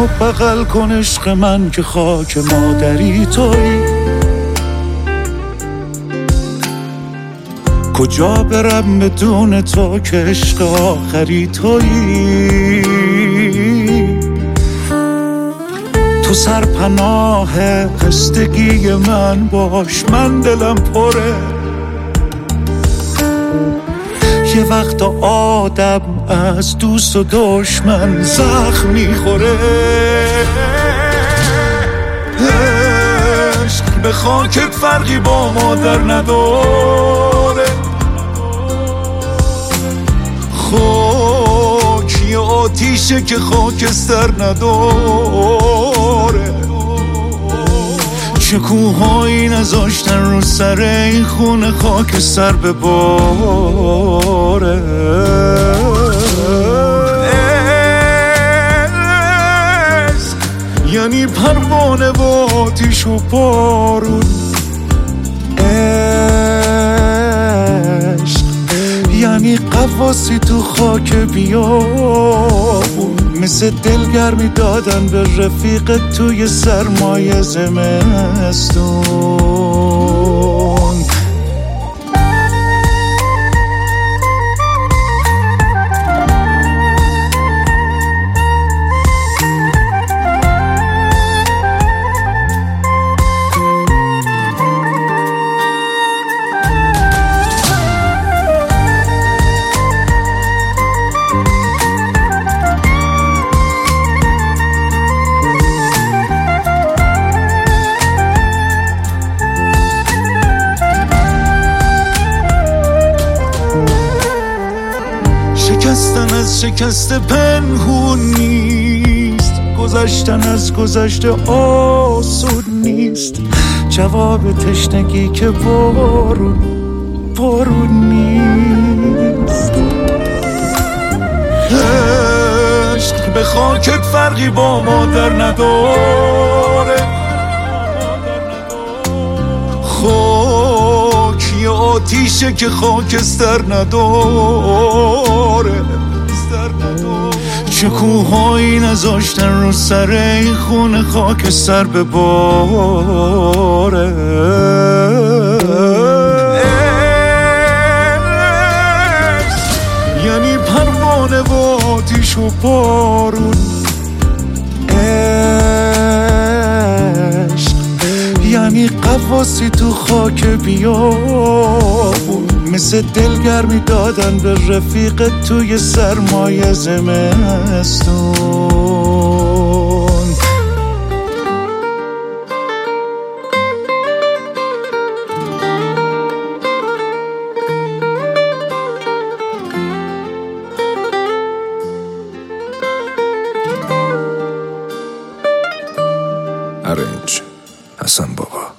منو بغل کن عشق من که خاک مادری تویی. کجا برم بدون تو که عشق آخری تویی. تو سرپناه خستگی من باش، من دلم پره. یه وقت آدم از دوست و دشمن زخم میخوره. عشق به خاکت فرقی با مادر نداره. خاک یه آتیشه که خاکستر نداره. چه کوهایی نذاشتن رو سر این خونه خاکستر بباره. عشق یعنی پروانه و آتیش و بارون. عشق یعنی قواسی تو خاک بیابون. مثل دلگرمی دادن به رفیق توی سرمایه زمستون. شکستن از شکست پنهون نیست. گذشتن از گذشته آسون نیست. جواب تشنگی که بارون نیست. عشق به خاکت فرقی با مادر نداره. خاک یه آتیشه که خاکستر نداره. چه کوهایی نذاشتن رو سر این خونه خاکستر بباره. یعنی پروانه و آتیش و بارون. عشق یعنی قواسی تو خاک بیابون. مثل دلگرمی دادن به رفیق توی سرمایه زمستون. ارنج حسن بابا.